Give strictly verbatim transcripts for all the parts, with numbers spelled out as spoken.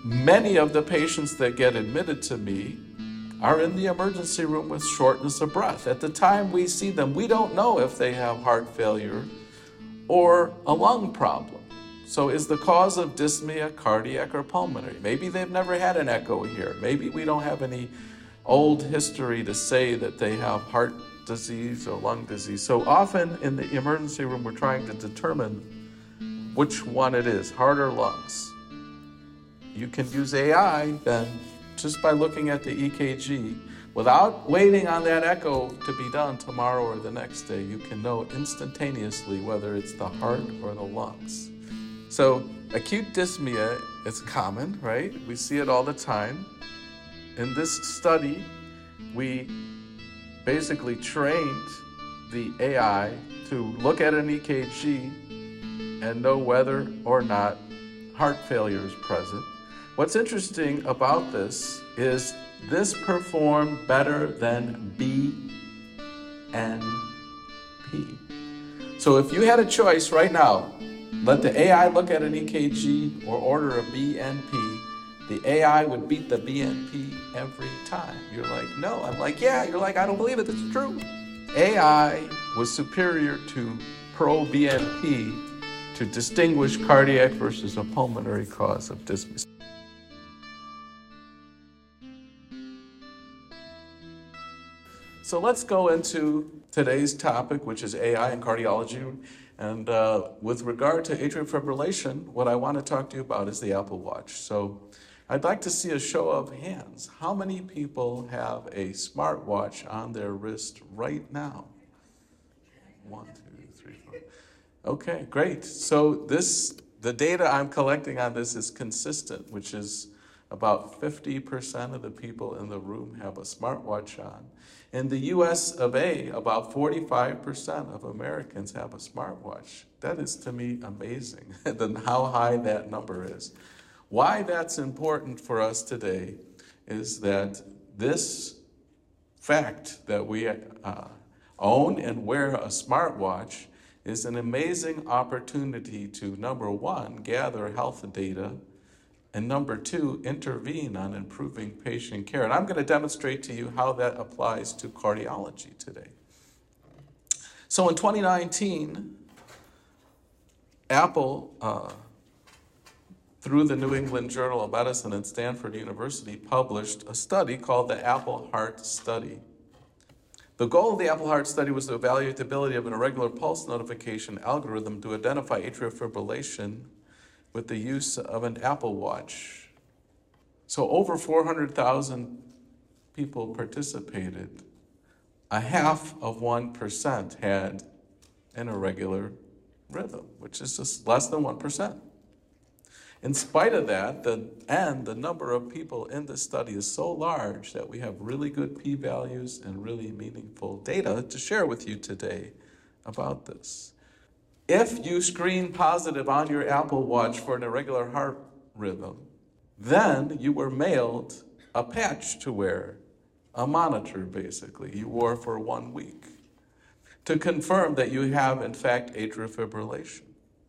Many of the patients that get admitted to me are in the emergency room with shortness of breath. At the time we see them, we don't know if they have heart failure or a lung problem. So is the cause of dyspnea cardiac or pulmonary? Maybe they've never had an echo here. Maybe we don't have any old history to say that they have heart disease or lung disease. So often in the emergency room, we're trying to determine which one it is, heart or lungs. You can use A I then just by looking at the E K G. Without waiting on that echo to be done tomorrow or the next day, you can know instantaneously whether it's the heart or the lungs. So acute dyspnea is common, right? We see it all the time. In this study, we basically trained the A I to look at an E K G and know whether or not heart failure is present. What's interesting about this is this performed better than B N P. So if you had a choice right now, let the A I look at an E K G or order a B N P, the A I would beat the B N P every time. You're like, no. I'm like, yeah. You're like, I don't believe it. It's true. A I was superior to pro-B N P to distinguish cardiac versus a pulmonary cause of dyspnea. So let's go into today's topic, which is A I and cardiology. And uh, with regard to atrial fibrillation, what I want to talk to you about is the Apple Watch. So I'd like to see a show of hands. How many people have a smartwatch on their wrist right now? One, two, three, four. Okay, great. So this, the data I'm collecting on this is consistent, which is about fifty percent of the people in the room have a smartwatch on. In the U S of A, about forty-five percent of Americans have a smartwatch. That is, to me, amazing, then how high that number is. Why that's important for us today is that this fact that we uh, own and wear a smartwatch is an amazing opportunity to, number one, gather health data, and number two, intervene on improving patient care. And I'm going to demonstrate to you how that applies to cardiology today. So in twenty nineteen, Apple, uh, through the New England Journal of Medicine and Stanford University, published a study called the Apple Heart Study. The goal of the Apple Heart Study was to evaluate the ability of an irregular pulse notification algorithm to identify atrial fibrillation with the use of an Apple Watch. So over four hundred thousand people participated. A half of one percent had an irregular rhythm, which is just less than one percent. In spite of that, the and the number of people in this study is so large that we have really good p-values and really meaningful data to share with you today about this. If you screen positive on your Apple Watch for an irregular heart rhythm, then you were mailed a patch to wear, a monitor basically, you wore for one week to confirm that you have in fact atrial fibrillation.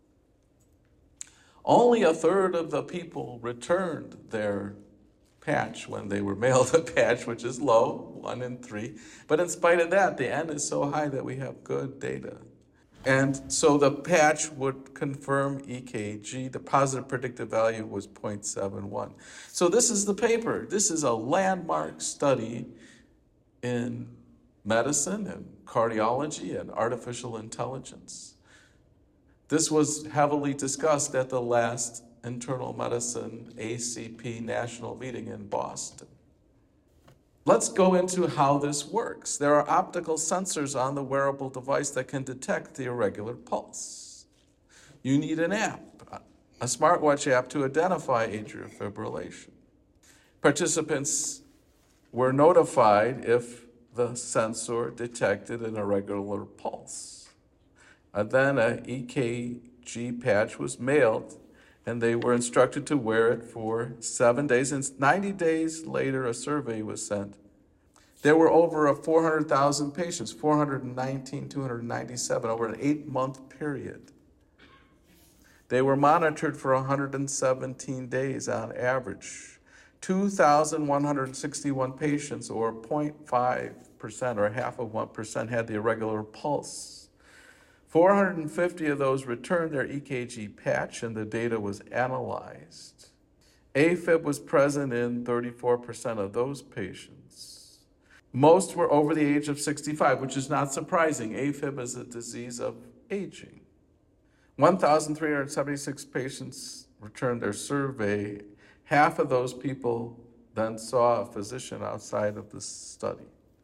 Only a third of the people returned their patch when they were mailed a patch, which is low, one in three. But in spite of that, the N is so high that we have good data. And so the patch would confirm E K G. The positive predictive value was zero point seven one. So this is the paper. This is a landmark study in medicine and cardiology and artificial intelligence. This was heavily discussed at the last Internal Medicine A C P national meeting in Boston. Let's go into how this works. There are optical sensors on the wearable device that can detect the irregular pulse. You need an app, a smartwatch app, to identify atrial fibrillation. Participants were notified if the sensor detected an irregular pulse. And then an E K G patch was mailed, and they were instructed to wear it for seven days. And ninety days later, a survey was sent. There were over four hundred thousand patients, four hundred nineteen thousand two hundred ninety-seven, over an eight-month period. They were monitored for one hundred seventeen days on average. two thousand one hundred sixty-one patients, or zero point five percent or half of one percent, had the irregular pulse. four hundred fifty of those returned their E K G patch and the data was analyzed. AFib was present in thirty-four percent of those patients. Most were over the age of sixty-five, which is not surprising. AFib is a disease of aging. one thousand three hundred seventy-six patients returned their survey. Half of those people then saw a physician outside of the study.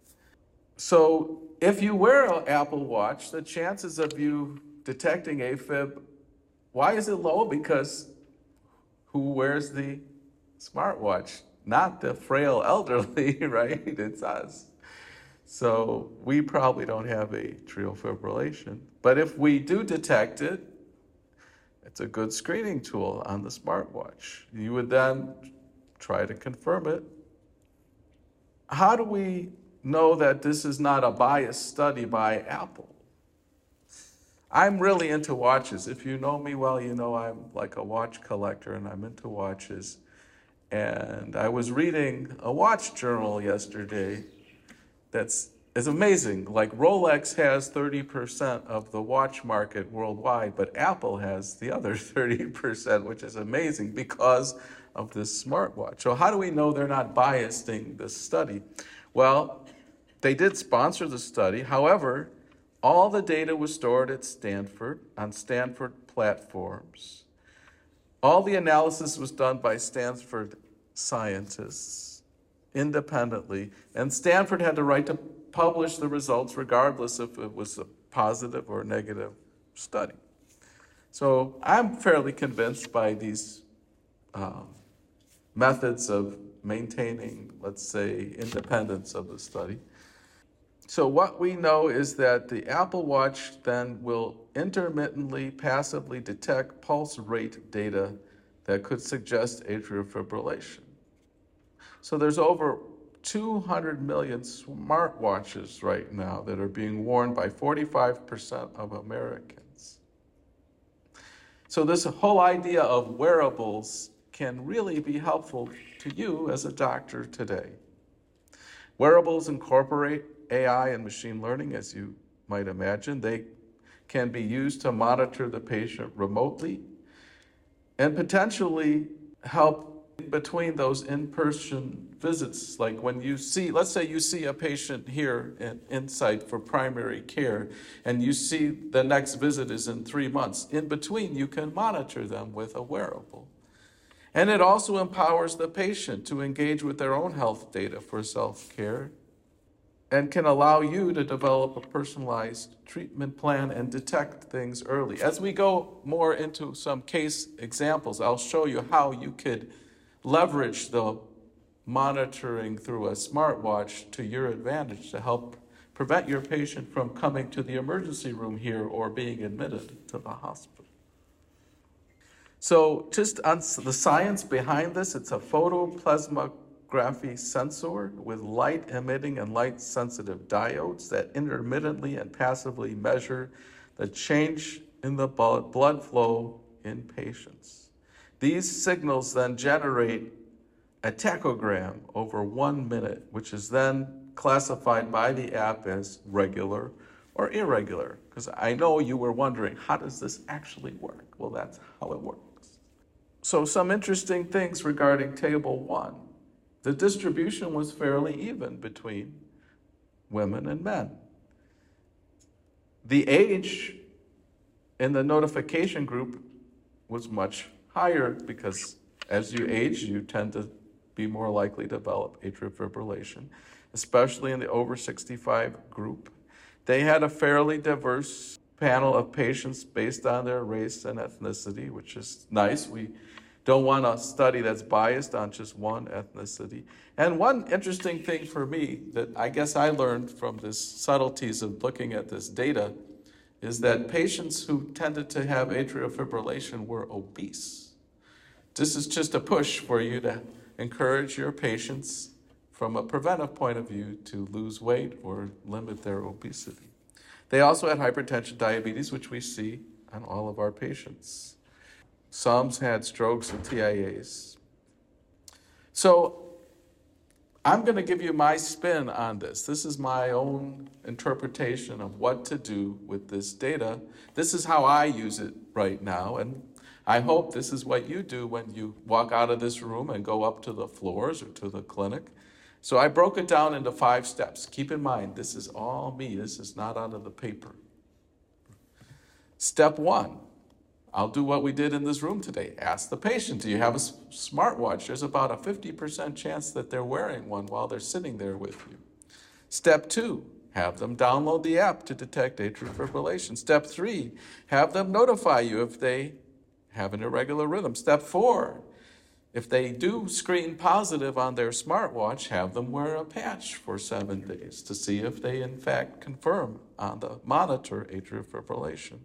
So if you wear an Apple Watch, the chances of you detecting AFib, why is it low? Because who wears the smartwatch? Not the frail elderly, right? It's us. So we probably don't have atrial fibrillation. But if we do detect it, it's a good screening tool on the smartwatch. You would then try to confirm it. How do we know that this is not a biased study by Apple? I'm really into watches. If you know me well, you know I'm like a watch collector and I'm into watches. And I was reading a watch journal yesterday that's is amazing. Like Rolex has thirty percent of the watch market worldwide, but Apple has the other thirty percent, which is amazing because of this smartwatch. So how do we know they're not biasing this study? Well, they did sponsor the study. However, all the data was stored at Stanford on Stanford platforms. All the analysis was done by Stanford scientists independently, and Stanford had the right to publish the results regardless if it was a positive or negative study. So I'm fairly convinced by these um, methods of maintaining, let's say, independence of the study. So what we know is that the Apple Watch then will intermittently, passively detect pulse rate data that could suggest atrial fibrillation. So there's over two hundred million smartwatches right now that are being worn by forty-five percent of Americans. So this whole idea of wearables can really be helpful to you as a doctor today. Wearables incorporate A I and machine learning, as you might imagine. They can be used to monitor the patient remotely and potentially help between those in-person visits. Like when you see, let's say you see a patient here in Insight for primary care, and you see the next visit is in three months. In between, you can monitor them with a wearable. And it also empowers the patient to engage with their own health data for self-care and can allow you to develop a personalized treatment plan and detect things early. As we go more into some case examples, I'll show you how you could leverage the monitoring through a smartwatch to your advantage to help prevent your patient from coming to the emergency room here or being admitted to the hospital. So just on the science behind this, it's a photoplasmography sensor with light-emitting and light-sensitive diodes that intermittently and passively measure the change in the blood flow in patients. These signals then generate a tachogram over one minute, which is then classified by the app as regular or irregular. Because I know you were wondering, how does this actually work? Well, that's how it works. So some interesting things regarding table one. The distribution was fairly even between women and men. The age in the notification group was much higher because as you age, you tend to be more likely to develop atrial fibrillation, especially in the over sixty-five group. They had a fairly diverse panel of patients based on their race and ethnicity, which is nice. We don't want a study that's biased on just one ethnicity. And one interesting thing for me that I guess I learned from this subtleties of looking at this data is that patients who tended to have atrial fibrillation were obese. This is just a push for you to encourage your patients from a preventive point of view to lose weight or limit their obesity. They also had hypertension, diabetes, which we see on all of our patients. Some had strokes and T I As. So I'm going to give you my spin on this. This is my own interpretation of what to do with this data. This is how I use it right now, and I hope this is what you do when you walk out of this room and go up to the floors or to the clinic. So I broke it down into five steps. Keep in mind, this is all me. This is not out of the paper. Step one, I'll do what we did in this room today. Ask the patient, do you have a smartwatch? There's about a fifty percent chance that they're wearing one while they're sitting there with you. Step two, have them download the app to detect atrial fibrillation. Step three, have them notify you if they have an irregular rhythm. Step four, if they do screen positive on their smartwatch, have them wear a patch for seven days to see if they in fact confirm on the monitor atrial fibrillation.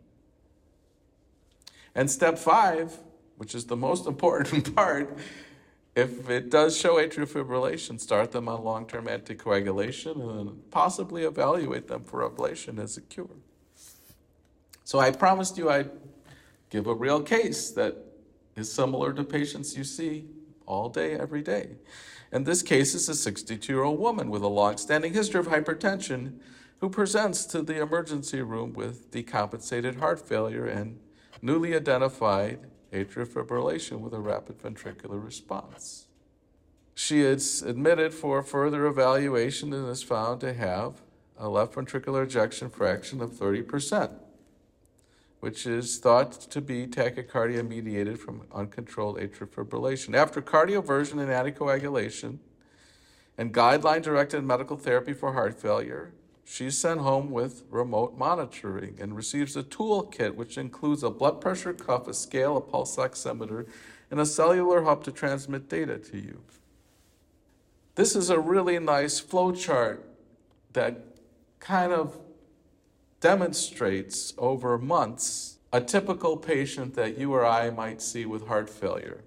And step five, which is the most important part, if it does show atrial fibrillation, start them on long-term anticoagulation and possibly evaluate them for ablation as a cure. So I promised you I'd give a real case that is similar to patients you see all day, every day. And this case is a sixty-two-year-old woman with a long-standing history of hypertension who presents to the emergency room with decompensated heart failure and newly identified atrial fibrillation with a rapid ventricular response. She is admitted for further evaluation and is found to have a left ventricular ejection fraction of thirty percent, which is thought to be tachycardia mediated from uncontrolled atrial fibrillation. After cardioversion and anticoagulation and guideline-directed medical therapy for heart failure, she's sent home with remote monitoring and receives a toolkit which includes a blood pressure cuff, a scale, a pulse oximeter, and a cellular hub to transmit data to you. This is a really nice flow chart that kind of demonstrates over months a typical patient that you or I might see with heart failure.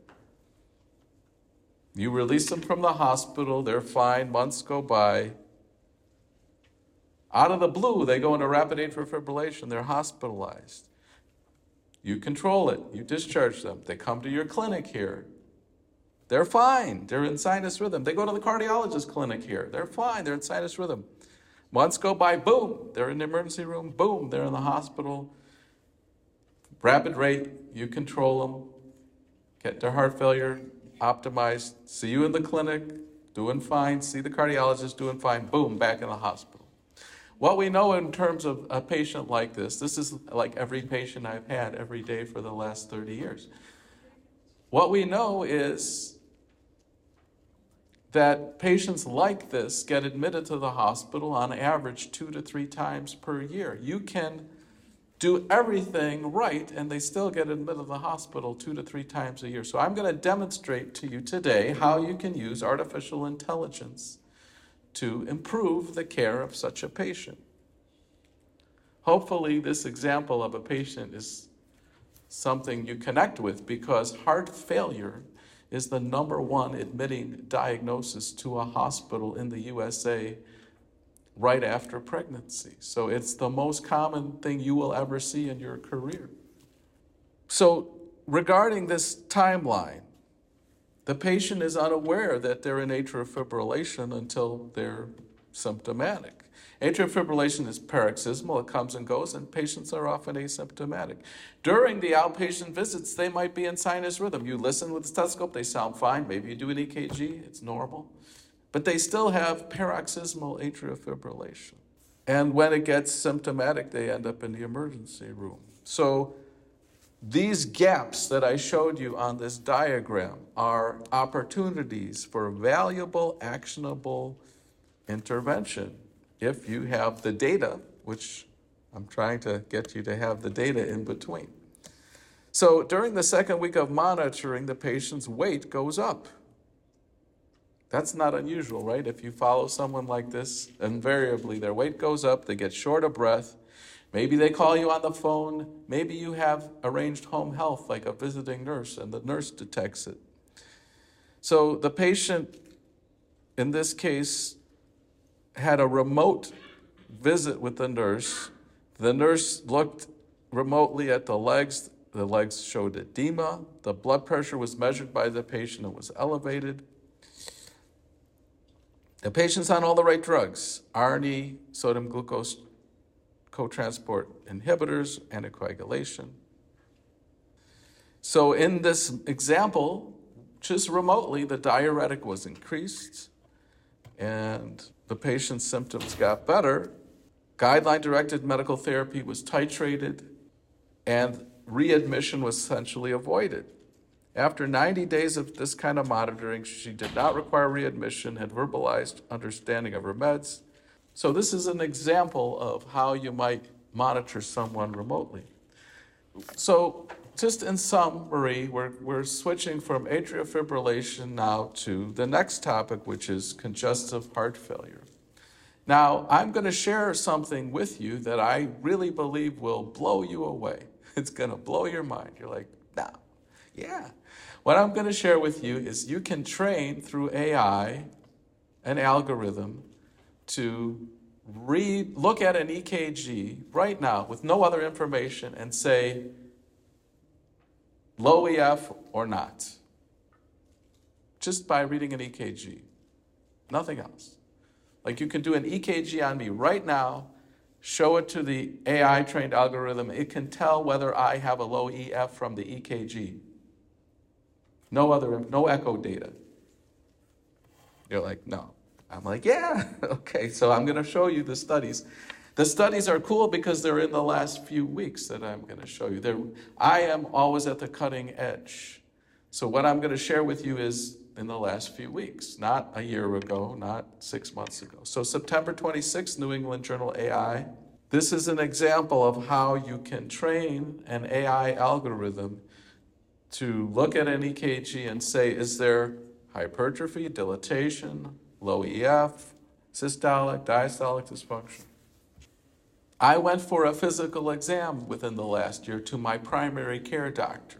You release them from the hospital, they're fine, months go by. Out of the blue, they go into rapid atrial fibrillation. They're hospitalized. You control it. You discharge them. They come to your clinic here. They're fine. They're in sinus rhythm. They go to the cardiologist clinic here. They're fine. They're in sinus rhythm. Months go by, boom, they're in the emergency room. Boom, they're in the hospital. Rapid rate, you control them. Get their heart failure optimized. See you in the clinic, doing fine. See the cardiologist, doing fine. Boom, back in the hospital. What we know in terms of a patient like this, this is like every patient I've had every day for the last thirty years. What we know is that patients like this get admitted to the hospital on average two to three times per year. You can do everything right and they still get admitted to the hospital two to three times a year. So I'm going to demonstrate to you today how you can use artificial intelligence to improve the care of such a patient. Hopefully this example of a patient is something you connect with, because heart failure is the number one admitting diagnosis to a hospital in the U S A right after pregnancy. So it's the most common thing you will ever see in your career. So regarding this timeline, the patient is unaware that they're in atrial fibrillation until they're symptomatic. Atrial fibrillation is paroxysmal, it comes and goes, and patients are often asymptomatic. During the outpatient visits, they might be in sinus rhythm. You listen with the stethoscope, they sound fine. Maybe you do an E K G, it's normal. But they still have paroxysmal atrial fibrillation. And when it gets symptomatic, they end up in the emergency room. So these gaps that I showed you on this diagram are opportunities for valuable, actionable intervention if you have the data, which I'm trying to get you to have the data in between. So during the second week of monitoring, the patient's weight goes up. That's not unusual, right? If you follow someone like this, invariably their weight goes up, they get short of breath. Maybe they call you on the phone. Maybe you have arranged home health, like a visiting nurse, and the nurse detects it. So the patient, in this case, had a remote visit with the nurse. The nurse looked remotely at the legs the legs showed edema. The blood pressure was measured by the patient and was elevated. The patient's on all the right drugs, R N E, sodium glucose cotransport inhibitors, anticoagulation. So in this example, just remotely, the diuretic was increased and the patient's symptoms got better. Guideline-directed medical therapy was titrated and readmission was essentially avoided. After ninety days of this kind of monitoring, she did not require readmission, had verbalized understanding of her meds. So this is an example of how you might monitor someone remotely. So just in summary, we're, we're switching from atrial fibrillation now to the next topic, which is congestive heart failure. Now, I'm going to share something with you that I really believe will blow you away. It's going to blow your mind. You're like, no, yeah. What I'm going to share with you is you can train through A I an algorithm to read, look at an E K G right now with no other information and say low E F or not, just by reading an E K G, nothing else. Like you can do an E K G on me right now, show it to the A I-trained algorithm. It can tell whether I have a low E F from the E K G. No other, no echo data. You're like, no. I'm like, yeah, okay, so I'm going to show you the studies. The studies are cool because they're in the last few weeks that I'm going to show you. They're, I am always at the cutting edge. So what I'm going to share with you is in the last few weeks, not a year ago, not six months ago. So September twenty-sixth, New England Journal A I. This is an example of how you can train an A I algorithm to look at an E K G and say, is there hypertrophy, dilatation, low E F, systolic, diastolic dysfunction? I went for a physical exam within the last year to my primary care doctor.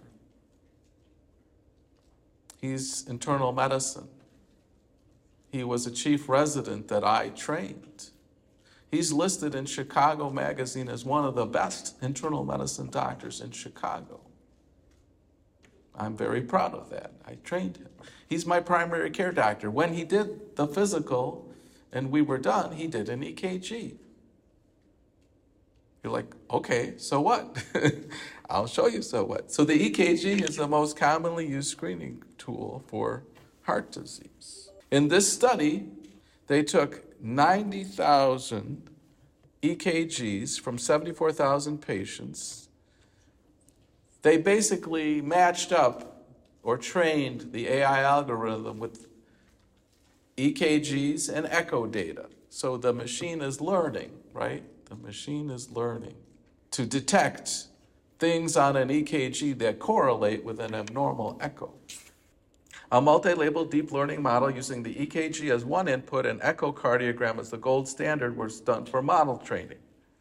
He's internal medicine. He was a chief resident that I trained. He's listed in Chicago Magazine as one of the best internal medicine doctors in Chicago. I'm very proud of that. I trained him. He's my primary care doctor. When he did the physical and we were done, he did an E K G. You're like, okay, so what? I'll show you so what. So the E K G is the most commonly used screening tool for heart disease. In this study, they took ninety thousand E K Gs from seventy-four thousand patients. They basically matched up or trained the A I algorithm with E K Gs and echo data. So the machine is learning, right? The machine is learning to detect things on an E K G that correlate with an abnormal echo. A multi-labeled deep learning model using the E K G as one input and echocardiogram as the gold standard was done for model training.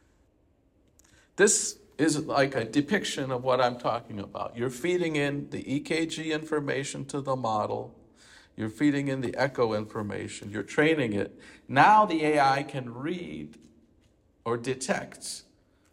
This is like a depiction of what I'm talking about. You're feeding in the E K G information to the model. You're feeding in the echo information. You're training it. Now the A I can read or detect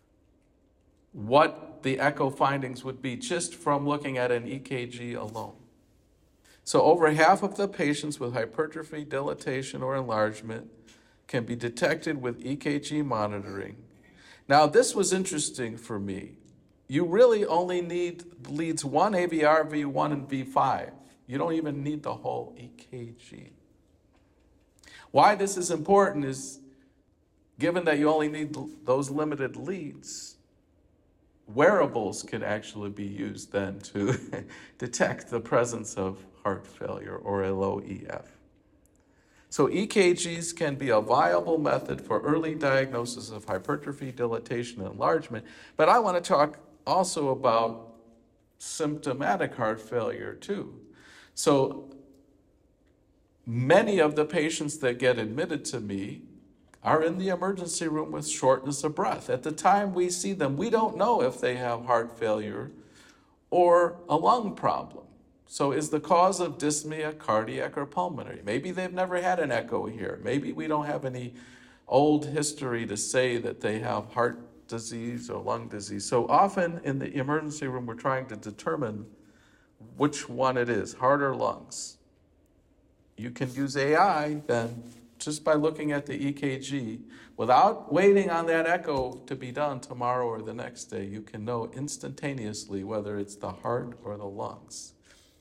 what the echo findings would be just from looking at an E K G alone. So over half of the patients with hypertrophy, dilatation, or enlargement can be detected with E K G monitoring. Now, this was interesting for me. You really only need leads one, A V R, V one, and V five. You don't even need the whole E K G. Why this is important is, given that you only need those limited leads, wearables can actually be used then to detect the presence of heart failure or a low E F. So E K Gs can be a viable method for early diagnosis of hypertrophy, dilatation, and enlargement. But I want to talk also about symptomatic heart failure too. So many of the patients that get admitted to me are in the emergency room with shortness of breath. At the time we see them, we don't know if they have heart failure or a lung problem. So is the cause of dyspnea cardiac or pulmonary? Maybe they've never had an echo here. Maybe we don't have any old history to say that they have heart disease or lung disease. So often in the emergency room, we're trying to determine which one it is, heart or lungs. You can use A I then just by looking at the E K G, without waiting on that echo to be done tomorrow or the next day. You can know instantaneously whether it's the heart or the lungs.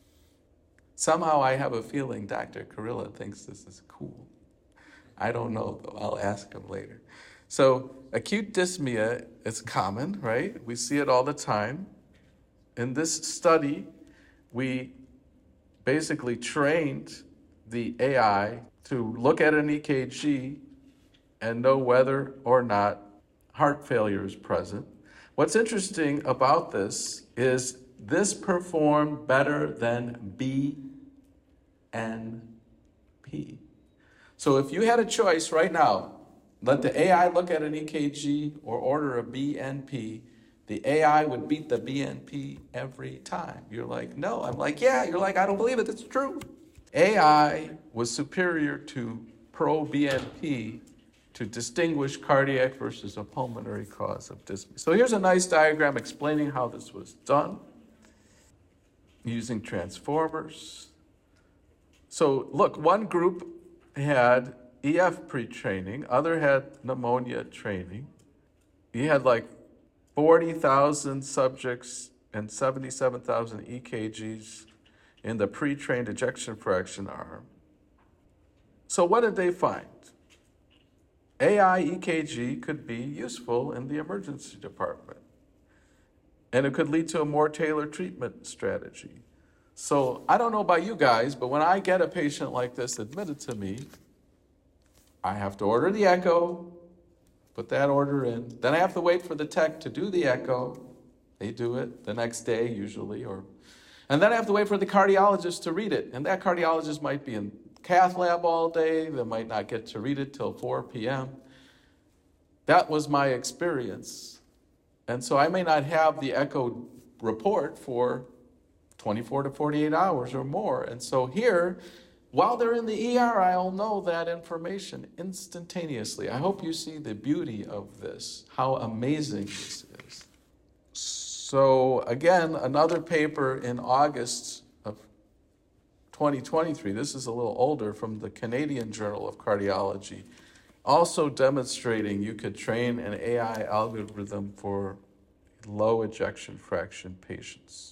Somehow I have a feeling Doctor Kurilla thinks this is cool. I don't know, though. I'll ask him later. So acute dyspnea is common, right? We see it all the time. In this study, we basically trained the A I to look at an E K G and know whether or not heart failure is present. What's interesting about this is this performed better than B N P. So if you had a choice right now, let the A I look at an E K G or order a B N P, the A I would beat the B N P every time. You're like, no. I'm like, yeah. You're like, I don't believe it. It's true. A I was superior to pro-B N P to distinguish cardiac versus a pulmonary cause of dyspnea. So here's a nice diagram explaining how this was done using transformers. So look, one group had E F pre-training, other had pneumonia training. You had like forty thousand subjects and seventy-seven thousand E K Gs in the pre-trained ejection fraction arm. So what did they find? A I E K G could be useful in the emergency department, and it could lead to a more tailored treatment strategy. So I don't know about you guys, but when I get a patient like this admitted to me, I have to order the echo, put that order in. Then I have to wait for the tech to do the echo. They do it the next day usually, or, and then I have to wait for the cardiologist to read it. And that cardiologist might be in cath lab all day. They might not get to read it till four p.m. That was my experience. And so I may not have the echo report for twenty-four to forty-eight hours or more. And so here, while they're in the E R, I'll know that information instantaneously. I hope you see the beauty of this, how amazing this is. So again, another paper in August of twenty twenty-three, this is a little older, from the Canadian Journal of Cardiology, also demonstrating you could train an A I algorithm for low ejection fraction patients.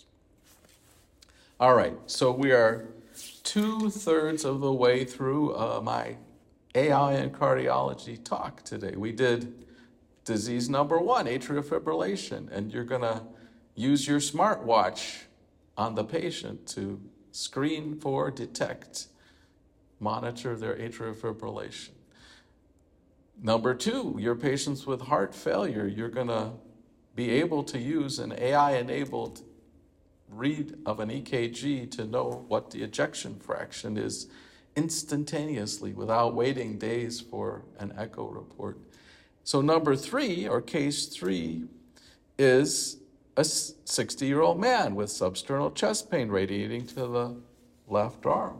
All right, so we are two-thirds of the way through uh, my A I and cardiology talk today. We did disease number one, atrial fibrillation, and you're gonna use your smartwatch on the patient to screen for, detect, monitor their atrial fibrillation. Number two, your patients with heart failure, you're gonna be able to use an A I-enabled read of an E K G to know what the ejection fraction is instantaneously without waiting days for an echo report. So number three, or case three, is a sixty-year-old man with substernal chest pain radiating to the left arm.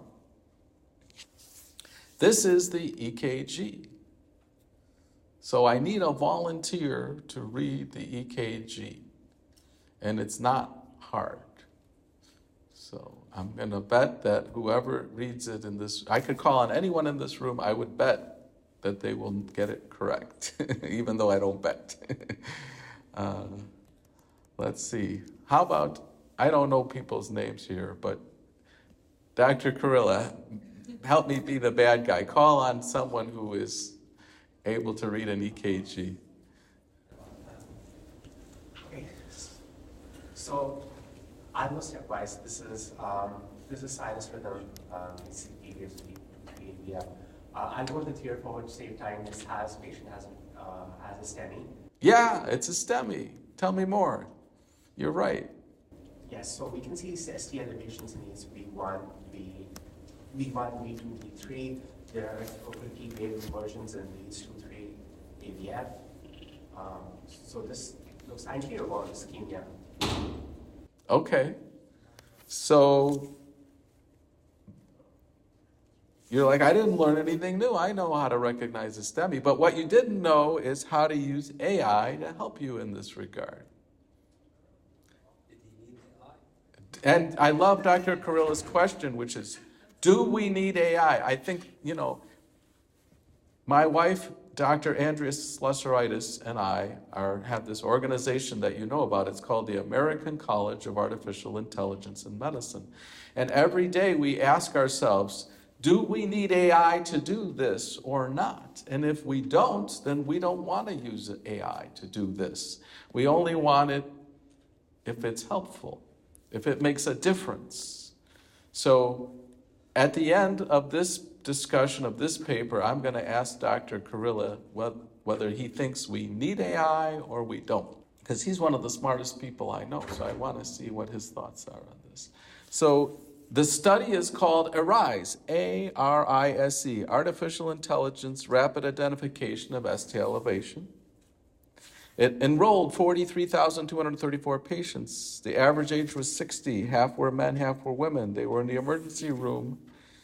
This is the E K G. So I need a volunteer to read the E K G, and it's not hard. So I'm going to bet that whoever reads it in this, I could call on anyone in this room, I would bet that they will get it correct, even though I don't bet. uh, let's see. How about, I don't know people's names here, but Doctor Kurilla, help me be the bad guy. Call on someone who is able to read an E K G. Okay. So, I'm no stepwise. This is um, this is sinus rhythm. Um, it's we have. Uh, I'll go to the tier for which save time. This has patient has uh, has a STEMI. Yeah, it's a STEMI. Tell me more. You're right. Yes. So we can see S T elevations in these V one, V V one, V two, V three. There are frequently wave inversions in these two, three A V F. Um, so this looks anterior wall ischemia. Okay, so You're like, I didn't learn anything new. I know how to recognize a STEMI. But what you didn't know is how to use A I to help you in this regard. Did he need A I? And I love Doctor Kurilla's question, which is, do we need A I? I think, you know, my wife, Doctor Andrea Slesoritis, and I are have this organization that you know about. It's called the American College of Artificial Intelligence in Medicine. And every day we ask ourselves, do we need A I to do this or not? And if we don't, then we don't want to use A I to do this. We only want it if it's helpful, if it makes a difference. So at the end of this discussion of this paper, I'm going to ask Doctor Kurilla whether he thinks we need A I or we don't, because he's one of the smartest people I know, so I want to see what his thoughts are on this. So the study is called ARISE, A R I S E, Artificial Intelligence Rapid Identification of S T elevation. It enrolled forty-three thousand two hundred thirty-four patients. The average age was sixty. Half were men, half were women. They were in the emergency room.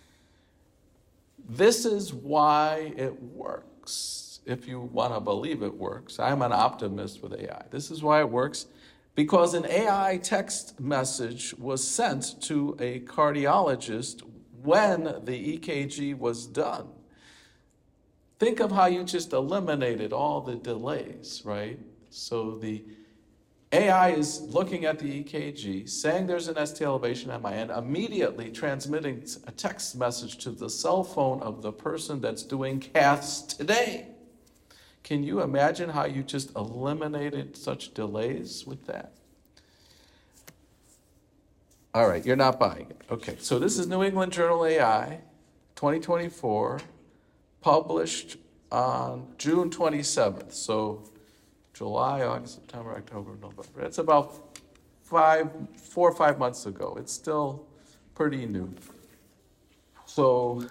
This is why it works, if you want to believe it works. I'm an optimist with A I. This is why it works, because an A I text message was sent to a cardiologist when the E K G was done. Think of how you just eliminated all the delays, right? So the A I is looking at the E K G, saying there's an S T elevation at my end, immediately transmitting a text message to the cell phone of the person that's doing caths today. Can you imagine how you just eliminated such delays with that? All right, you're not buying it. Okay, so this is New England Journal A I, twenty twenty-four, published on June twenty-seventh. So July, August, September, October, November. It's about five, four or five months ago. It's still pretty new. So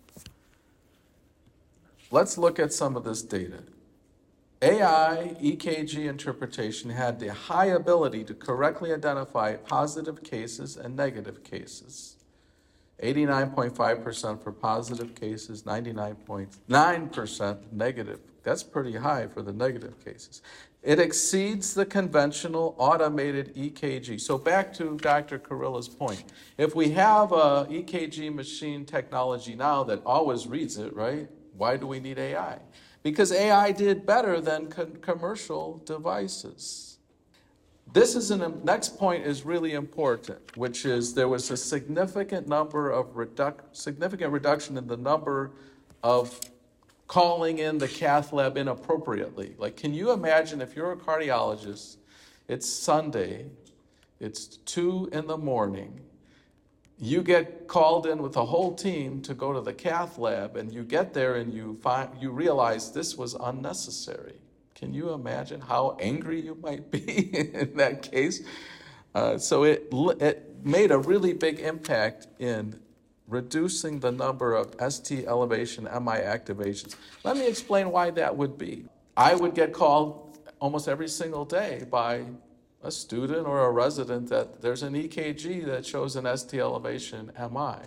let's look at some of this data. A I E K G interpretation had the high ability to correctly identify positive cases and negative cases. eighty-nine point five percent for positive cases, ninety-nine point nine percent negative. That's pretty high for the negative cases. It exceeds the conventional automated E K G. So back to Doctor Kurilla's point. If we have a E K G machine technology now that always reads it, right? Why do we need A I? Because A I did better than co- commercial devices. This is an next point is really important, which is there was a significant number of reduc- significant reduction in the number of calling in the cath lab inappropriately. Like, can you imagine if you're a cardiologist, it's Sunday, it's two in the morning, you get called in with a whole team to go to the cath lab, and you get there and you find you realize this was unnecessary. Can you imagine how angry you might be in that case? Uh, so it it made a really big impact in reducing the number of S T elevation M I activations. Let me explain why that would be. I would get called almost every single day by a student or a resident that there's an E K G that shows an S T elevation M I.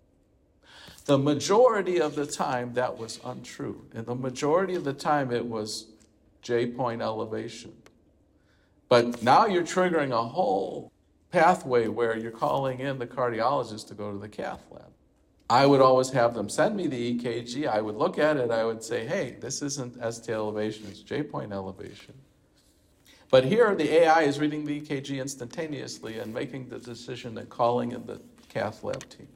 The majority of the time that was untrue. And the majority of the time it was J-point elevation. But now you're triggering a whole pathway where you're calling in the cardiologist to go to the cath lab. I would always have them send me the E K G. I would look at it. I would say, hey, this isn't S T elevation, it's J-point elevation. But here the A I is reading the E K G instantaneously and making the decision and calling in the cath lab team.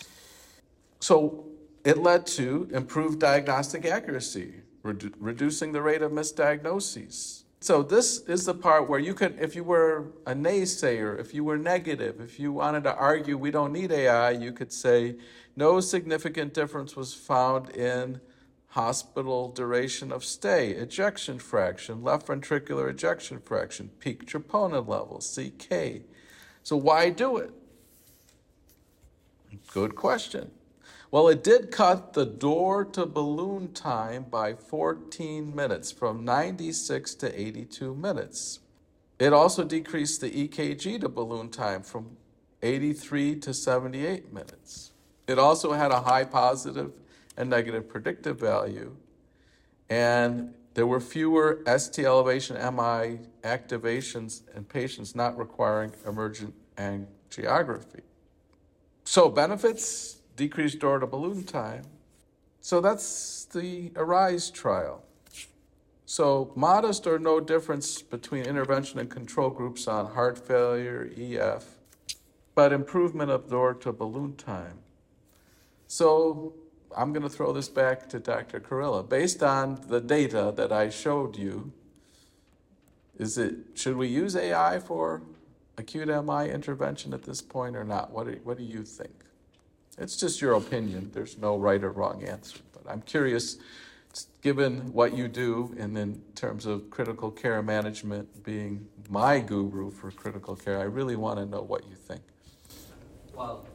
So it led to improved diagnostic accuracy, redu- reducing the rate of misdiagnoses. So this is the part where you could, if you were a naysayer, if you were negative, if you wanted to argue we don't need A I, you could say no significant difference was found in hospital duration of stay, ejection fraction, left ventricular ejection fraction, peak troponin level, C K. So why do it? Good question. Well, it did cut the door to balloon time by fourteen minutes, from ninety-six to eighty-two minutes. It also decreased the E K G to balloon time from eighty-three to seventy-eight minutes. It also had a high positive and negative predictive value. And there were fewer S T elevation M I activations in patients not requiring emergent angiography. So benefits, decreased door to balloon time. So that's the ARISE trial. So modest or no difference between intervention and control groups on heart failure, E F, but improvement of door to balloon time. So I'm going to throw this back to Doctor Kurilla. Based on the data that I showed you, is it should we use A I for acute M I intervention at this point or not? What do, what do you think? It's just your opinion. There's no right or wrong answer. But I'm curious, given what you do and in terms of critical care management being my guru for critical care, I really want to know what you think. Well,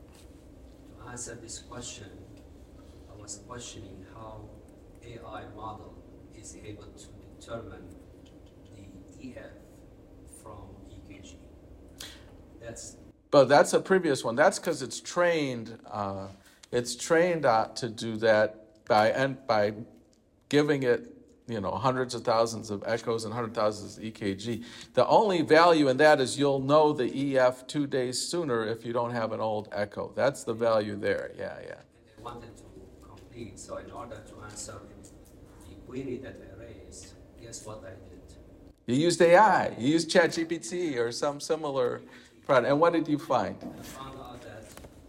to answer this question, I was questioning how A I model is able to determine the E F from E K G. That's But that's a previous one. That's because it's trained. Uh, it's trained uh, to do that by and by giving it, you know, hundreds of thousands of echoes and hundred thousands of E K G. The only value in that is you'll know the E F two days sooner if you don't have an old echo. That's the value there. Yeah, yeah. And I wanted to complete. So in order to answer the query that I raised, guess what I did? You used A I. You used ChatGPT or some similar product. And what did you find? I found out that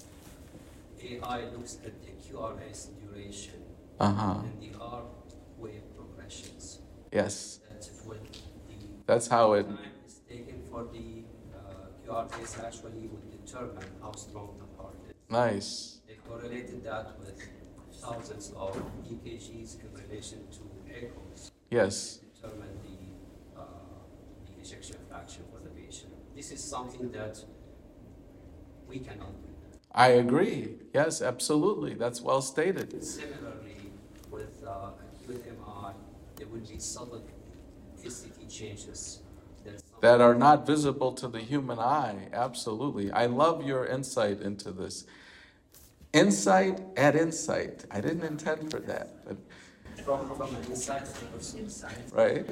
A I looks at the Q R S duration Uh-huh. and the R wave progressions. Yes. That's when the That's how it... time is taken for the uh, Q R S actually would determine how strong the heart is. Nice. They correlated that with thousands of E K Gs in relation to echoes. Yes. Determine the, uh, the ejection fraction for the patient. This is something that we cannot do. I agree. Yes, absolutely. That's well stated. Similarly, with uh, acute M R I, there will be subtle A C T changes that, That are not visible to the human eye. Absolutely. I love your insight into this. Insight at insight. I didn't intend for that, but from, from an inside inside. right?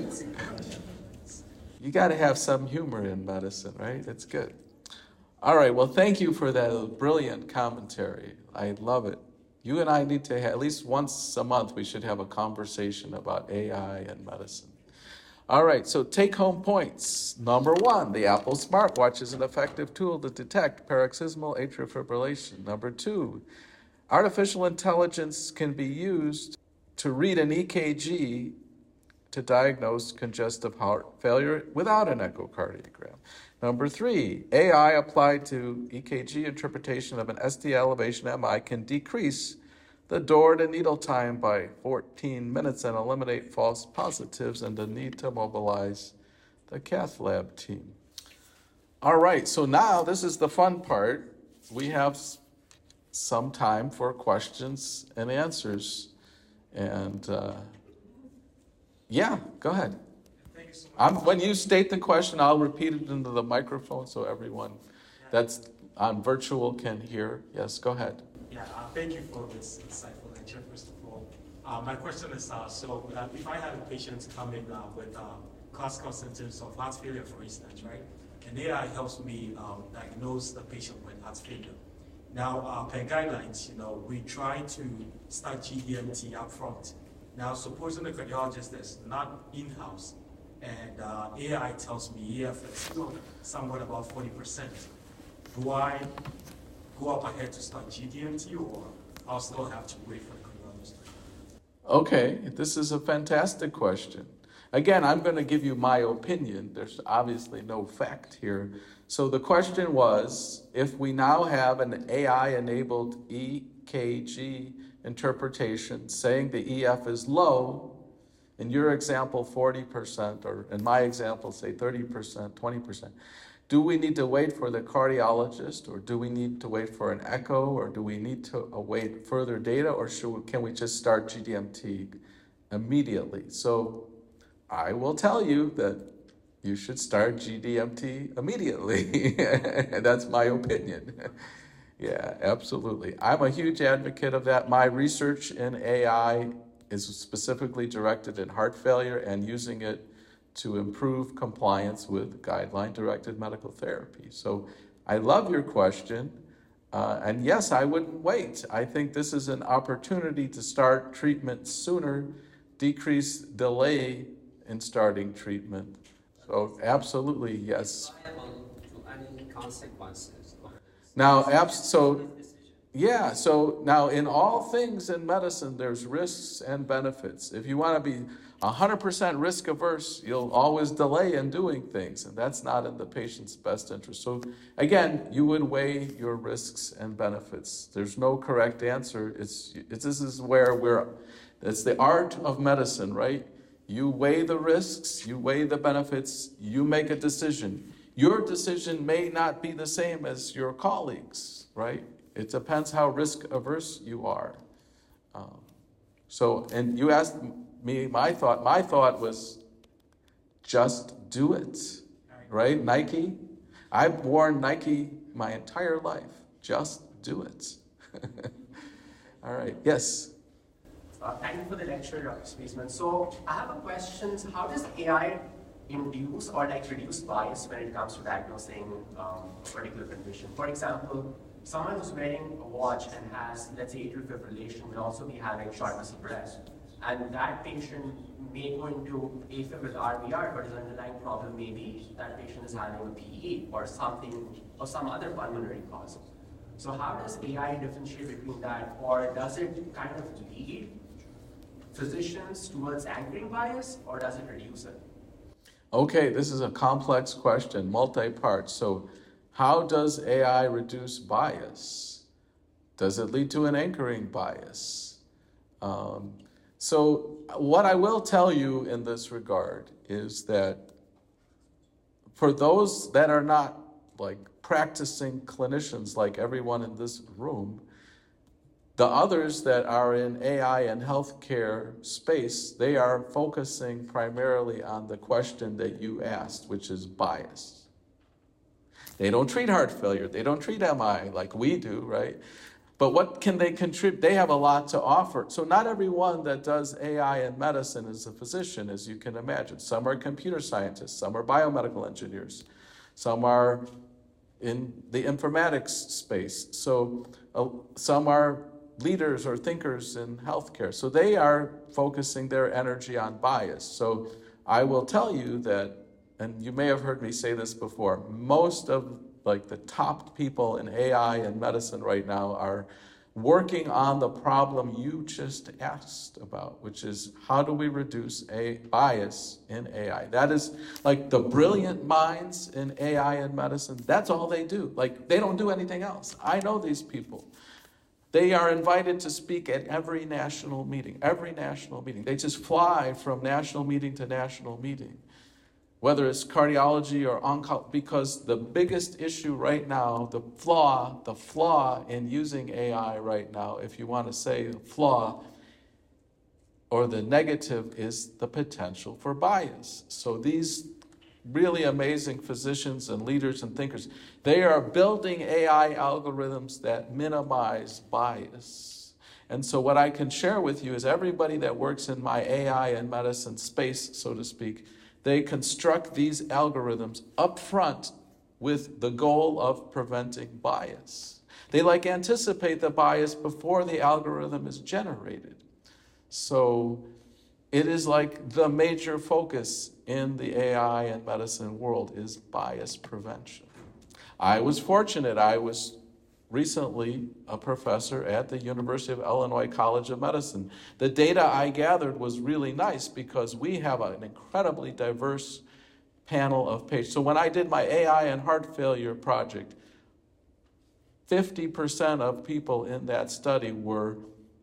You got to have some humor in medicine, right? It's good. All right. Well, thank you for that brilliant commentary. I love it. You and I need to have, at least once a month, we should have a conversation about A I and medicine. All right. So take home points. Number one, the Apple smartwatch is an effective tool to detect paroxysmal atrial fibrillation. Number two, artificial intelligence can be used to read an E K G to diagnose congestive heart failure without an echocardiogram. Number three, A I applied to E K G interpretation of an S T elevation M I can decrease the door to needle time by fourteen minutes and eliminate false positives and the need to mobilize the cath lab team. All right, so now this is the fun part. We have some time for questions and answers. And uh, yeah, go ahead. Thank you so much. I'm, when you state the question, I'll repeat it into the microphone so everyone that's on virtual can hear. Yes, go ahead. Yeah, uh, thank you for this insightful lecture, first of all. Uh, my question is, uh, so uh, if I had a patient come in uh, with uh, classical symptoms of heart failure, for instance, right? And A I helps me um, diagnose the patient with heart failure. Now, uh, per guidelines, you know, we try to start G D M T up front. Now, supposing the cardiologist is not in-house, and uh, A I tells me E F is still somewhat about forty percent, do I go up ahead to start G D M T, or I'll still have to wait for the cardiologist? Okay, this is a fantastic question. Again, I'm going to give you my opinion. There's obviously no fact here. So the question was, if we now have an A I-enabled E K G interpretation saying the E F is low, in your example forty percent, or in my example say thirty percent, twenty percent, do we need to wait for the cardiologist, or do we need to wait for an echo, or do we need to await further data, or should we, can we just start G D M T immediately? So I will tell you that you should start G D M T immediately. That's my opinion. Yeah, absolutely. I'm a huge advocate of that. My research in A I is specifically directed at heart failure and using it to improve compliance with guideline-directed medical therapy. So I love your question. Uh, and yes, I wouldn't wait. I think this is an opportunity to start treatment sooner, decrease delay in starting treatment. So absolutely, yes. Liable to any consequences of this Now, abs- so decision. yeah, so now in all things in medicine, there's risks and benefits. If you want to be one hundred percent risk averse, you'll always delay in doing things, and that's not in the patient's best interest. So again, you would weigh your risks and benefits. There's no correct answer. It's, it's this is where we're, it's the art of medicine, right? You weigh the risks, you weigh the benefits, you make a decision. Your decision may not be the same as your colleagues, right? It depends how risk averse you are. Um, so, and you asked me my thought. My thought was just do it, right? Nike. I've worn Nike my entire life. Just do it. All right. Yes. Uh, thank you for the lecture, Doctor Spaceman. So I have a question. How does A I induce or like reduce bias when it comes to diagnosing um, a particular condition? For example, someone who's wearing a watch and has, let's say, atrial fibrillation will also be having shortness of breath. And that patient may go into AFib with R V R, but his underlying problem may be that patient is having a P E or something, or some other pulmonary cause. So how does A I differentiate between that, or does it kind of lead physicians towards anchoring bias, or does it reduce it? Okay, this is a complex question, multi-part. So how does A I reduce bias? Does it lead to an anchoring bias? Um, so what I will tell you in this regard is that for those that are not like practicing clinicians like everyone in this room, the others that are in A I and healthcare space, they are focusing primarily on the question that you asked, which is bias. They don't treat heart failure. They don't treat M I like we do, right? But what can they contribute? They have a lot to offer. So not everyone that does A I in medicine is a physician, as you can imagine. Some are computer scientists. Some are biomedical engineers. Some are in the informatics space. So uh, some are leaders or thinkers in healthcare. So they are focusing their energy on bias. So I will tell you that, and you may have heard me say this before, most of like the top people in A I and medicine right now are working on the problem you just asked about, which is how do we reduce a bias in A I? That is like the brilliant minds in A I and medicine. That's all they do. Like they don't do anything else. I know these people. They are invited to speak at every national meeting, every national meeting. They just fly from national meeting to national meeting, whether it's cardiology or oncology, because the biggest issue right now, the flaw, the flaw in using A I right now, if you want to say the flaw or the negative, is the potential for bias. So these really amazing physicians and leaders and thinkers, they are building A I algorithms that minimize bias. And so what I can share with you is everybody that works in my A I and medicine space, so to speak, they construct these algorithms up front with the goal of preventing bias. They like anticipate the bias before the algorithm is generated. So it is like the major focus in the A I and medicine world is bias prevention. I was fortunate. I was recently a professor at the University of Illinois College of Medicine. The data I gathered was really nice because we have an incredibly diverse panel of patients. So when I did my A I and heart failure project, fifty percent of people in that study were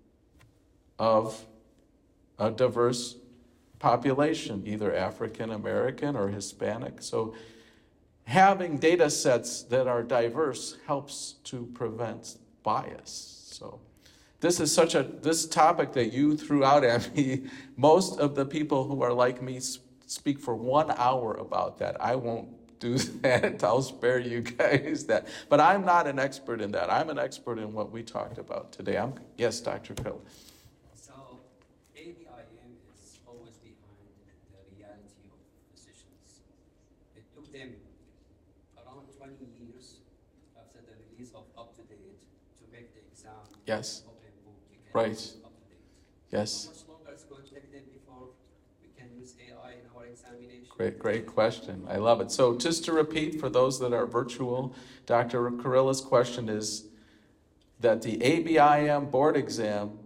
of a diverse population, either African American or Hispanic. So having data sets that are diverse helps to prevent bias. So this is such a, this topic that you threw out at me, most of the people who are like me speak for one hour about that. I won't do that. I'll spare you guys that. But I'm not an expert in that. I'm an expert in what we talked about today. I'm yes, Doctor Krill. So A B I M is always behind the reality of physicians. It took them around twenty years after the release of UpToDate to make the exam Yes. open book. You can Right. use UpToDate. Yes. How much longer it's going to take them before we can use A I in our examination? Great, great question. I love it. So just to repeat for those that are virtual, Doctor Kurilla's question is that the A B I M board exam,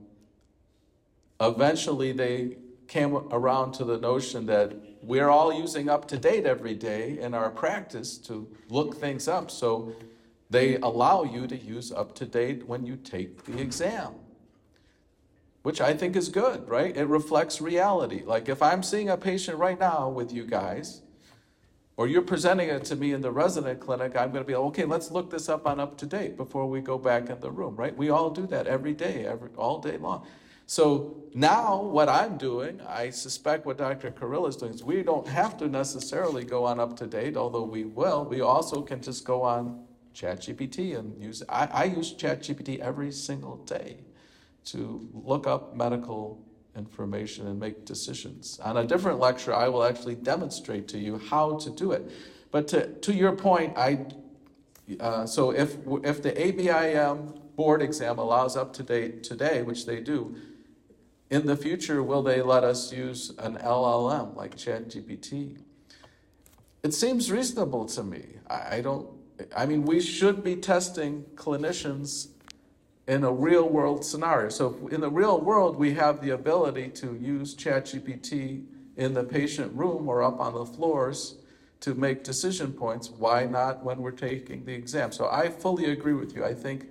eventually they came around to the notion that we're all using UpToDate every day in our practice to look things up. So they allow you to use UpToDate when you take the exam, which I think is good, right? It reflects reality. Like if I'm seeing a patient right now with you guys, or you're presenting it to me in the resident clinic, I'm going to be, okay, let's look this up on UpToDate before we go back in the room, right? We all do that every day, every all day long. So now what I'm doing, I suspect what Doctor Kurilla is doing, is we don't have to necessarily go on UpToDate, although we will. We also can just go on ChatGPT and use, I, I use ChatGPT every single day to look up medical information and make decisions. On a different lecture, I will actually demonstrate to you how to do it. But to, to your point, I uh, so if if the A B I M board exam allows UpToDate today, which they do, in the future, will they let us use an L L M like ChatGPT? It seems reasonable to me. I, I don't, I mean, we should be testing clinicians in a real world scenario. So in the real world, we have the ability to use ChatGPT in the patient room or up on the floors to make decision points. Why not when we're taking the exam? So I fully agree with you. I think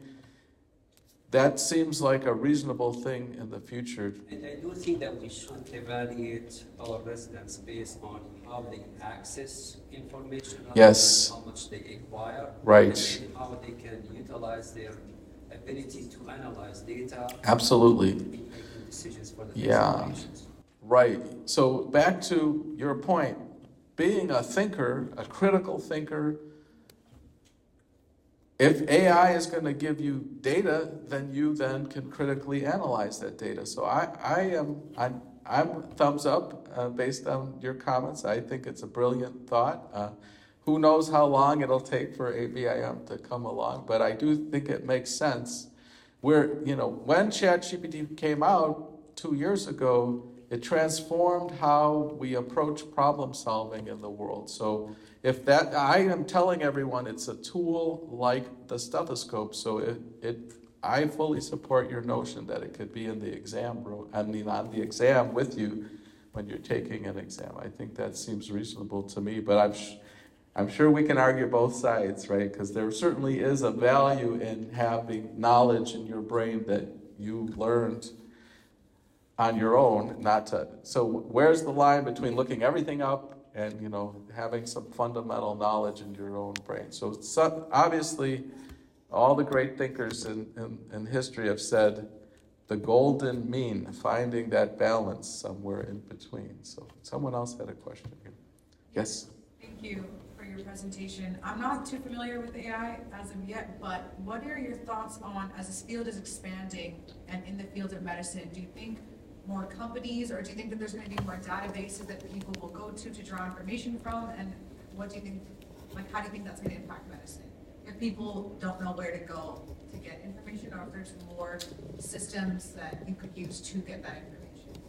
that seems like a reasonable thing in the future. And I do think that we should evaluate our residents based on how they access information, rather Yes. than how much they acquire, Right. and how they can utilize their ability to analyze data, Absolutely. making decisions for the Yeah. patients. Right. So back to your point, being a thinker, a critical thinker, if A I is going to give you data, then you then can critically analyze that data. So I, I am I'm, I'm thumbs up uh, based on your comments. I think it's a brilliant thought. Uh, who knows how long it'll take for A B I M to come along, but I do think it makes sense. Where, you know, when ChatGPT came out two years ago, it transformed how we approach problem solving in the world. So if that, I am telling everyone it's a tool like the stethoscope, so it, it I fully support your notion that it could be in the exam room, I mean on the exam with you when you're taking an exam. I think that seems reasonable to me, but I'm sh- I'm sure we can argue both sides, right? Because there certainly is a value in having knowledge in your brain that you learned on your own, not to. So where's the line between looking everything up and, you know, having some fundamental knowledge in your own brain? So, so obviously, all the great thinkers in, in, in history have said the golden mean, finding that balance somewhere in between. So someone else had a question here. Yes? Thank you for your presentation. I'm not too familiar with A I as of yet, but what are your thoughts on, as this field is expanding and in the field of medicine, do you think more companies, or do you think that there's going to be more databases that people will go to to draw information from? And what do you think, like, how do you think that's going to impact medicine? If people don't know where to go to get information, or if there's more systems that you could use to get that information?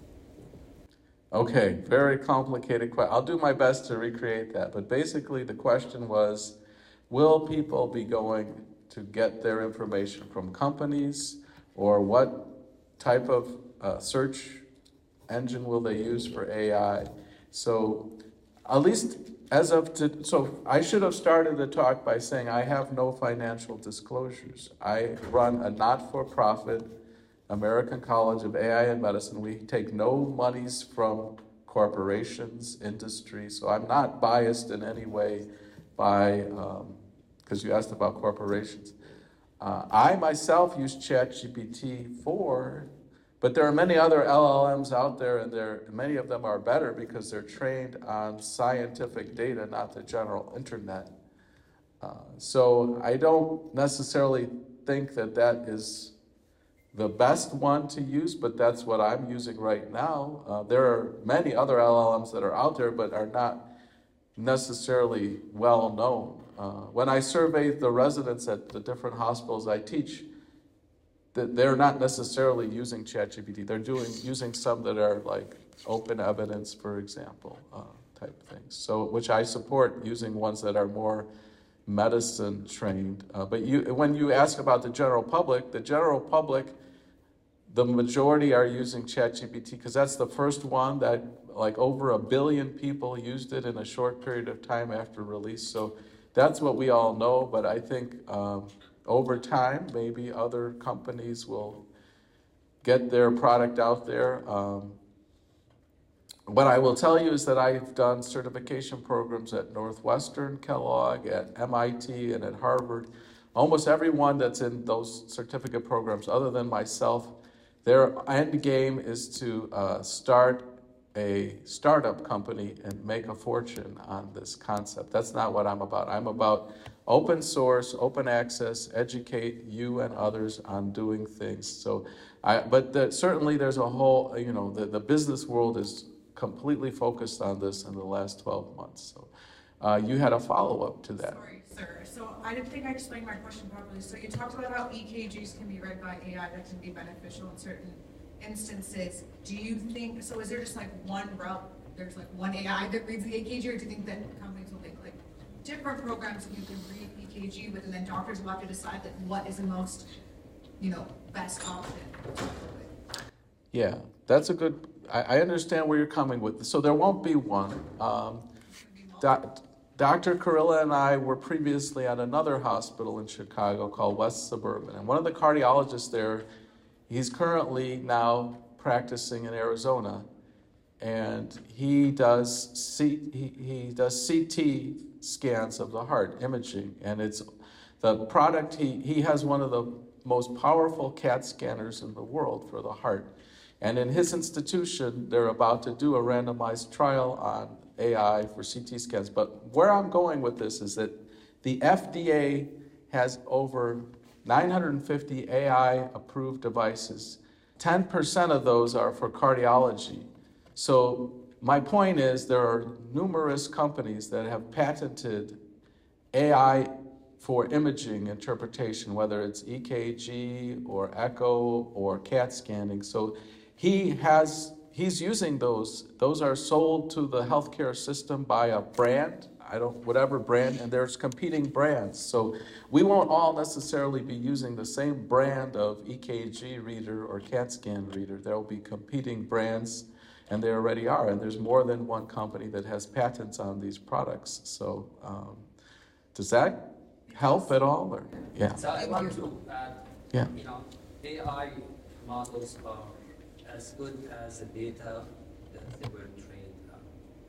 Okay, very complicated question. I'll do my best to recreate that. But basically the question was, will people be going to get their information from companies, or what type of uh, search engine will they use for A I? So at least as of, to, so I should have started the talk by saying I have no financial disclosures. I run a not-for-profit American College of A I and Medicine. We take no monies from corporations, industry, so I'm not biased in any way by, because um, you asked about corporations. Uh, I myself use ChatGPT for But there are many other L L Ms out there, and there many of them are better because they're trained on scientific data, not the general internet. Uh, so I don't necessarily think that that is the best one to use, but that's what I'm using right now. Uh, there are many other L L Ms that are out there, but are not necessarily well known. Uh, when I surveyed the residents at the different hospitals I teach, that they're not necessarily using ChatGPT. They're doing using some that are like open evidence, for example, uh, type things. So, which I support using ones that are more medicine trained. Uh, but you, when you ask about the general public, the general public, the majority are using ChatGPT because that's the first one that like over a billion people used it in a short period of time after release. So that's what we all know. But I think um, over time, maybe other companies will get their product out there. Um, what I will tell you is that I've done certification programs at Northwestern, Kellogg, at M I T, and at Harvard. Almost everyone that's in those certificate programs, other than myself, their end game is to uh, start a startup company and make a fortune on this concept. That's not what I'm about. I'm about open source, open access, educate you and others on doing things. So, I, but the, certainly there's a whole, you know, the, the business world is completely focused on this in the last twelve months. So uh, you had a follow-up to that. Sorry, sir. So I didn't think I explained my question properly. So you talked about how E K Gs can be read by A I that can be beneficial in certain instances. Do you think, so is there just like one route, there's like one A I that reads the E K G, or do you think that companies will make like different programs that you can read E K G with, and then doctors will have to decide like what is the most, you know, best option? Yeah, that's a good, I, I understand where you're coming with. So there won't be one. Um, doc, Doctor Kurilla and I were previously at another hospital in Chicago called West Suburban, and one of the cardiologists there, he's currently now practicing in Arizona, and he does C, he, he does C T scans of the heart, imaging, and it's the product, he, he has one of the most powerful CAT scanners in the world for the heart. And in his institution, they're about to do a randomized trial on A I for C T scans. But where I'm going with this is that the F D A has over nine hundred fifty A I-approved devices. ten percent of those are for cardiology. So my point is there are numerous companies that have patented A I for imaging interpretation, whether it's E K G or echo or CAT scanning. So he has, he's using those. Those are sold to the healthcare system by a brand, I don't, whatever brand, and there's competing brands. So we won't all necessarily be using the same brand of E K G reader or CAT scan reader. There will be competing brands, and they already are. And there's more than one company that has patents on these products. So um, does that help at all? Or yeah. So I want to add, Yeah. you know, A I models are as good as the data that they were trained on.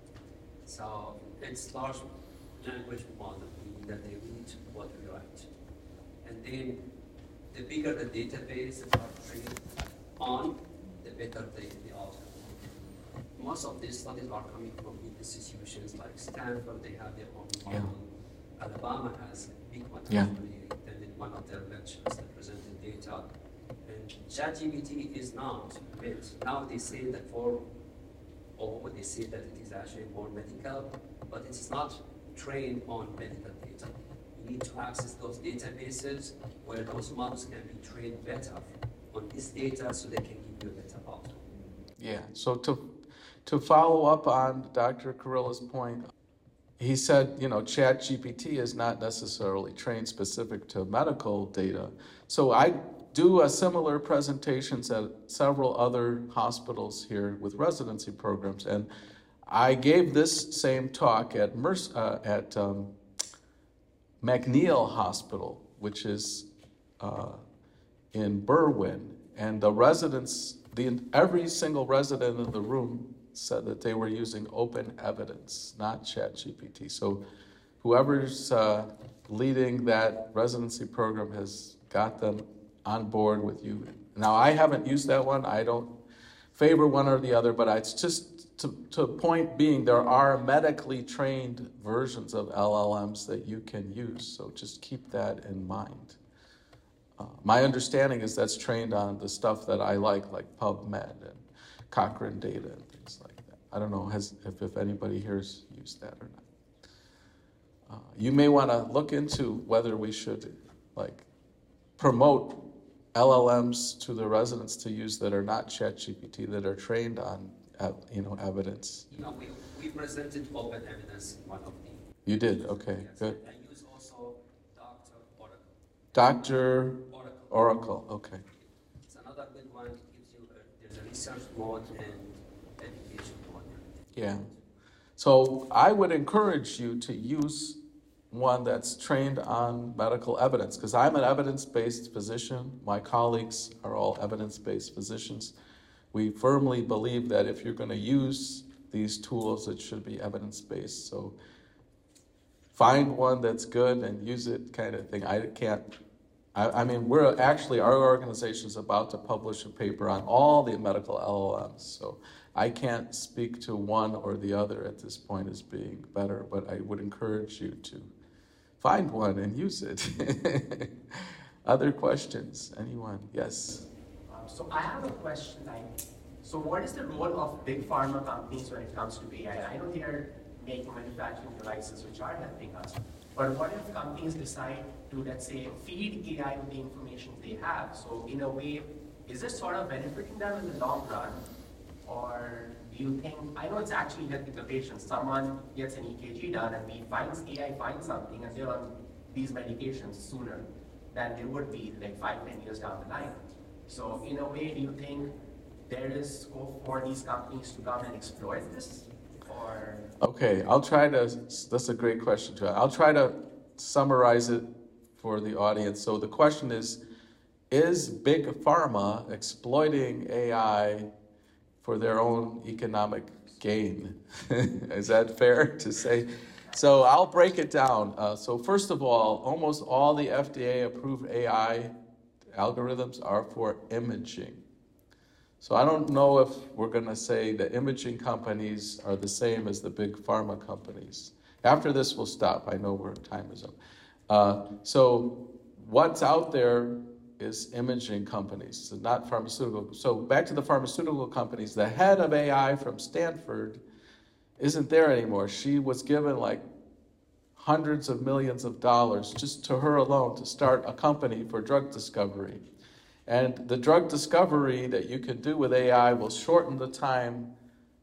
So it's large language model, meaning that they read what we write. And then the bigger the database that are trained on, the better they, they also. Most of these studies are coming from big institutions like Stanford, they have their own model. Yeah. Alabama has a big one. Yeah. Actually attended one of their lectures that presented data. And ChatGPT is not built. Now they say that for, or they say that it is actually more medical, but it's not trained on medical data. You need to access those databases where those models can be trained better on this data so they can give you a better outcome. Yeah, so to, to follow up on Doctor Kurilla's point, he said, you know, ChatGPT is not necessarily trained specific to medical data. So I do a similar presentations at several other hospitals here with residency programs, and I gave this same talk at Merc- uh, at um, McNeil Hospital, which is uh, in Berwyn, and the residents, the every single resident in the room said that they were using open evidence, not ChatGPT. So whoever's uh, leading that residency program has got them on board with you Now, I haven't used that one. I don't favor one or the other, but it's just to, to point being there are medically trained versions of L L Ms that you can use, so just keep that in mind. Uh, my understanding is that's trained on the stuff that I like, like PubMed and Cochrane data and things like that. I don't know has, if, if anybody here's used that or not. Uh, you may want to look into whether we should like promote L L Ms to the residents to use that are not ChatGPT, that are trained on you know evidence. You know, we, we presented open evidence in one of the. You did, okay, yes, good. I use also Doctor Oracle. Doctor Oracle. Oracle, okay. It's another good one. It gives you a, there's a research mode and education mode. Yeah. So I would encourage you to use one that's trained on medical evidence, because I'm an evidence-based physician. My colleagues are all evidence-based physicians. We firmly believe that if you're going to use these tools, it should be evidence-based. So find one that's good and use it, kind of thing. I can't, I, I mean, we're actually, our organization is about to publish a paper on all the medical L L Ms. So I can't speak to one or the other at this point as being better, but I would encourage you to find one and use it. Other questions? Anyone? Yes? Um, so I have a question like, so what is the role of big pharma companies when it comes to A I? I know they are making manufacturing devices which are helping us, but what if companies decide to, let's say, feed A I with the information they have? So in a way, is this sort of benefiting them in the long run? Or do you think, I know it's actually helping the patient. Someone gets an E K G done and we finds A I finds something and they're on these medications sooner than they would be like five, ten years down the line. So in a way, do you think there is scope for these companies to come and exploit this? Or Okay, I'll try to, that's a great question, John. I'll try to summarize it for the audience. So the question is, is Big Pharma exploiting A I for their own economic gain? Is that fair to say? So I'll break it down. Uh, so first of all, almost all the F D A-approved A I algorithms are for imaging. So I don't know if we're going to say the imaging companies are the same as the big pharma companies. After this, we'll stop. I know our time is up. Uh, so what's out there is imaging companies, so not pharmaceutical. So back to the pharmaceutical companies, the head of A I from Stanford isn't there anymore. She was given like hundreds of millions of dollars just to her alone to start a company for drug discovery. And the drug discovery that you can do with A I will shorten the time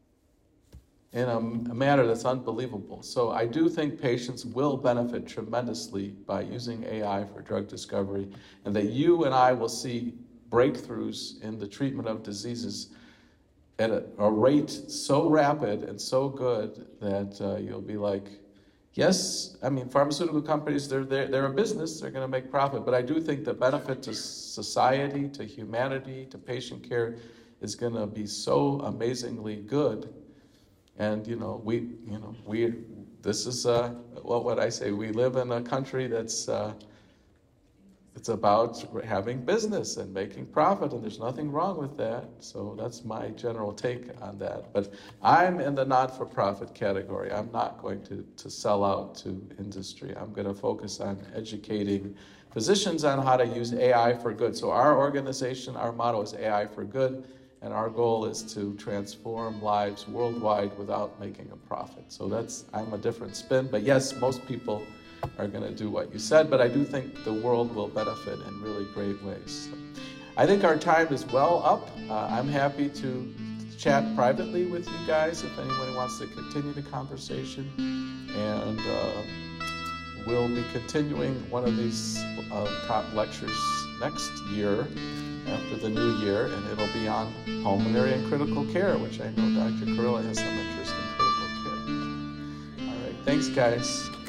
in a, a manner that's unbelievable. So I do think patients will benefit tremendously by using A I for drug discovery, and that you and I will see breakthroughs in the treatment of diseases at a, a rate so rapid and so good that uh, you'll be like, yes, I mean, pharmaceutical companies, they're, they're, they're a business, they're going to make profit, but I do think the benefit to society, to humanity, to patient care is going to be so amazingly good. And, you know, we, you know, we, this is, uh, what would I say, we live in a country that's, uh, it's about having business and making profit, and there's nothing wrong with that. So that's my general take on that. But I'm in the not-for-profit category. I'm not going to, to sell out to industry. I'm going to focus on educating physicians on how to use A I for good. So our organization, our motto is A I for good, and our goal is to transform lives worldwide without making a profit. So that's, I'm a different spin. But yes, most people are going to do what you said, but I do think the world will benefit in really great ways. So I think our time is well up. Uh, I'm happy to chat privately with you guys if anyone wants to continue the conversation. And uh, we'll be continuing one of these uh, top lectures next year after the new year, and it'll be on pulmonary and critical care, which I know Doctor Kurilla has some interest in critical care. All right, thanks guys.